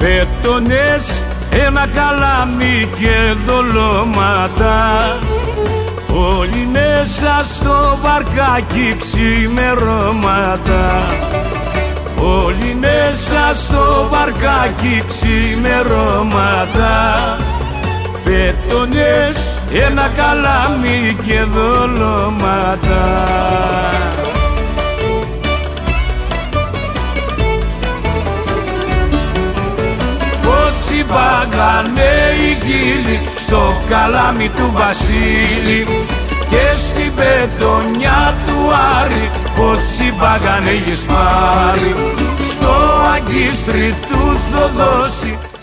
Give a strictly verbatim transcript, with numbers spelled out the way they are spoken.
Πέτονες, ένα καλάμι και δολώματα, όλοι μέσα στο βαρκάκι ξημερώματα, όλοι μέσα στο βαρκάκι ξημερώματα. Πέτονες, ένα καλάμι και δολώματα. Πόσοι πάγανε οι γύλοι στο καλάμι του Βασίλη και στην πετονιά του Άρη, πόσοι πάγανε οι Γεσπάροι στο αγκίστρι του Θοδόση.